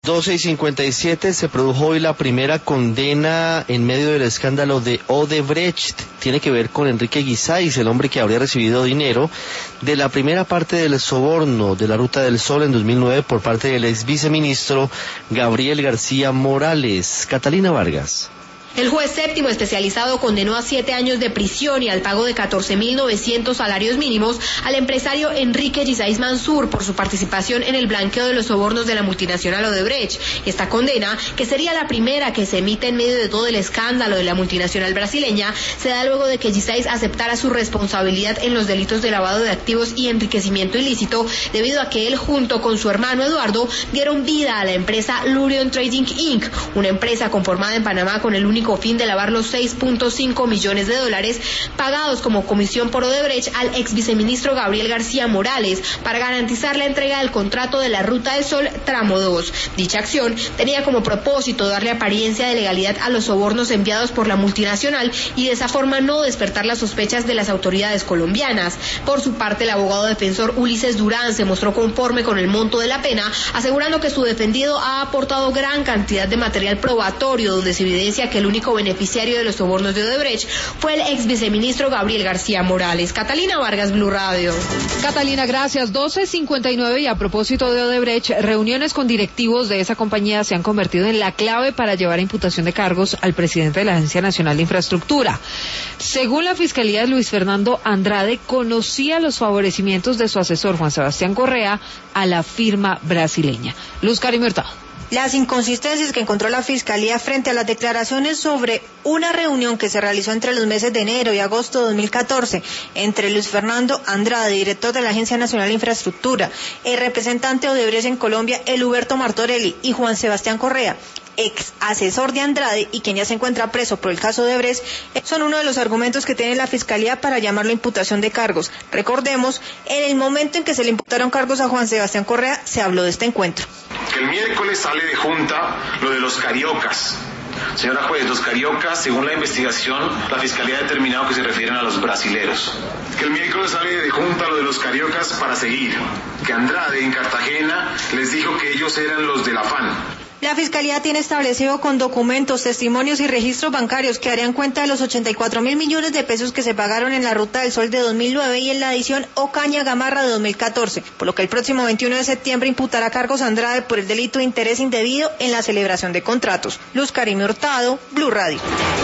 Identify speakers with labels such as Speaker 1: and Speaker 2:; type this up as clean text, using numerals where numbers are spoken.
Speaker 1: 12:57 se produjo hoy la primera condena en medio del escándalo de Odebrecht. Tiene que ver con Enrique Guisáiz, el hombre que habría recibido dinero de la primera parte del soborno de la Ruta del Sol en 2009 por parte del ex viceministro Gabriel García Morales. Catalina Vargas.
Speaker 2: El juez séptimo especializado condenó a 7 años de prisión y al pago de 14.900 salarios mínimos al empresario Enrique Guisáiz Mansur por su participación en el blanqueo de los sobornos de la multinacional Odebrecht. Esta condena, que sería la primera que se emite en medio de todo el escándalo de la multinacional brasileña, se da luego de que Guisáiz aceptara su responsabilidad en los delitos de lavado de activos y enriquecimiento ilícito, debido a que él junto con su hermano Eduardo dieron vida a la empresa Lurion Trading Inc., una empresa conformada en Panamá con el único fin de lavar los 6.5 millones de dólares pagados como comisión por Odebrecht al ex viceministro Gabriel García Morales para garantizar la entrega del contrato de la Ruta del Sol tramo 2. Dicha acción tenía como propósito darle apariencia de legalidad a los sobornos enviados por la multinacional y de esa forma no despertar las sospechas de las autoridades colombianas. Por su parte, el abogado defensor Ulises Durán se mostró conforme con el monto de la pena, asegurando que su defendido ha aportado gran cantidad de material probatorio donde se evidencia que el único beneficiario de los sobornos de Odebrecht fue el ex viceministro Gabriel García Morales. Catalina Vargas, Blue Radio.
Speaker 3: Catalina, gracias. 12:59 y a propósito de Odebrecht, reuniones con directivos de esa compañía se han convertido en la clave para llevar a imputación de cargos al presidente de la Agencia Nacional de Infraestructura. Según la Fiscalía, Luis Fernando Andrade conocía los favorecimientos de su asesor Juan Sebastián Correa a la firma brasileña. Luz Karim Hurtado.
Speaker 4: Las inconsistencias que encontró la Fiscalía frente a las declaraciones sobre una reunión que se realizó entre los meses de enero y agosto de 2014 entre Luis Fernando Andrade, director de la Agencia Nacional de Infraestructura, el representante de Odebrecht en Colombia, Huberto Martorelli, y Juan Sebastián Correa, ex asesor de Andrade y quien ya se encuentra preso por el caso de Odebrecht, son uno de los argumentos que tiene la Fiscalía para llamarlo a imputación de cargos. Recordemos, en el momento en que se le imputaron cargos a Juan Sebastián Correa, se habló de este encuentro.
Speaker 5: Que el miércoles sale de junta lo de los cariocas. Señora juez, los cariocas, según la investigación, la Fiscalía ha determinado que se refieren a los brasileros. Que el miércoles sale de junta lo de los cariocas para seguir. Que Andrade en Cartagena les dijo que ellos eran los del afán.
Speaker 4: La Fiscalía tiene establecido con documentos, testimonios y registros bancarios que darían cuenta de los 84.000 millones de pesos que se pagaron en la Ruta del Sol de 2009 y en la edición Ocaña Gamarra de 2014, por lo que el próximo 21 de septiembre imputará cargos a Andrade por el delito de interés indebido en la celebración de contratos. Luz Karim Hurtado, Blue Radio.